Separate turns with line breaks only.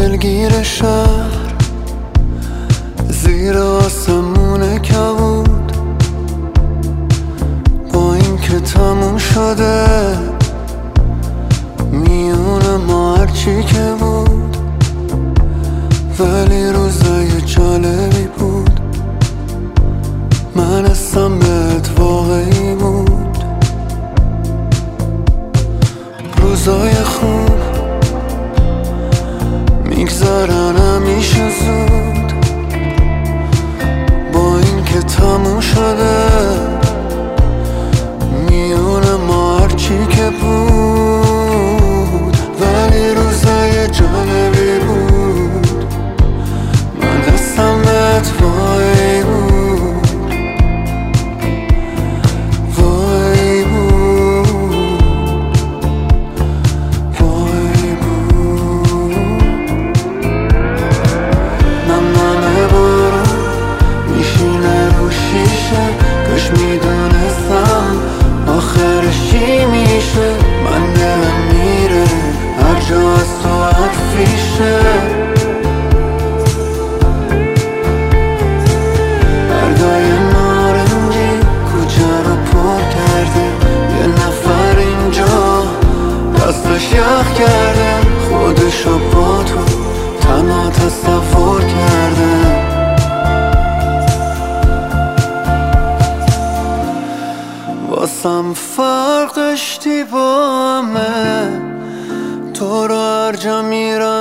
دلگیر شهر زیر آسمون کبود، با این که تموم شده میون ما هرچی که بود، ولی روزای جالبی بود. من حسم بهت واقعی بود. روزای خوب میگذرن همیشه زود، با این که تموم شده میون ما هرچی که بود، ولی روزای جالبی بود. من دستم بهت وای بود، وای بود، وای بود. نمنمه بارون میشینه رو شیشه، کاش میدونستم آخرش چی میشه. من دلم میره هر جا از تو حرفیشه، برگای نارنجی کوچه رو پر کرده، یه نفر اینجا دستش یخ کرده، خودشو با تو تنها تصور کرده. واسم فرق داشتی با همه، تو رو هر جا میرم